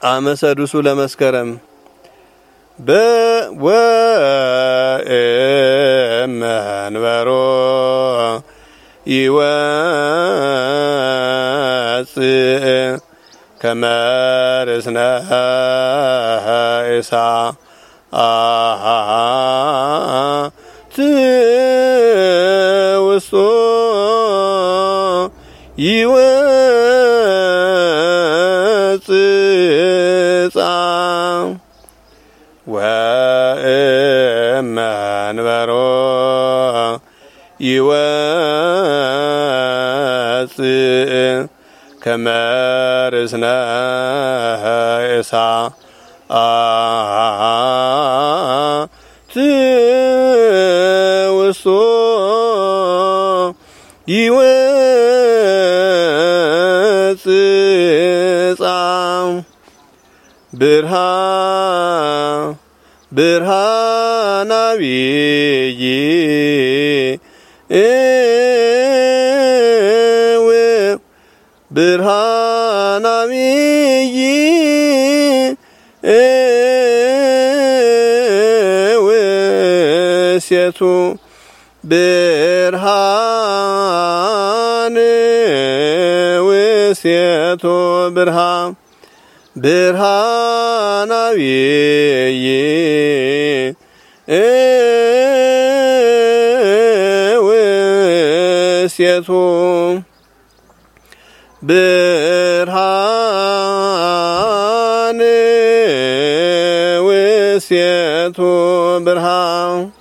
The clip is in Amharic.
አመሰዱሱ ለመስከረም በወእመንበሮ ይወፅእ ከመርስነ ትውስቶ ይወፅጻ ወእመንበሮ ይወፅእ ከመርስነ ትውስቶ ይወፅጻ ብርሃናብይ ብርሃናብይ ውእሴቱ ብርሃን ውእሴቱ ብርሃናብይ ውእሴቱ ብርሃን ውእሴቱ ብርሃን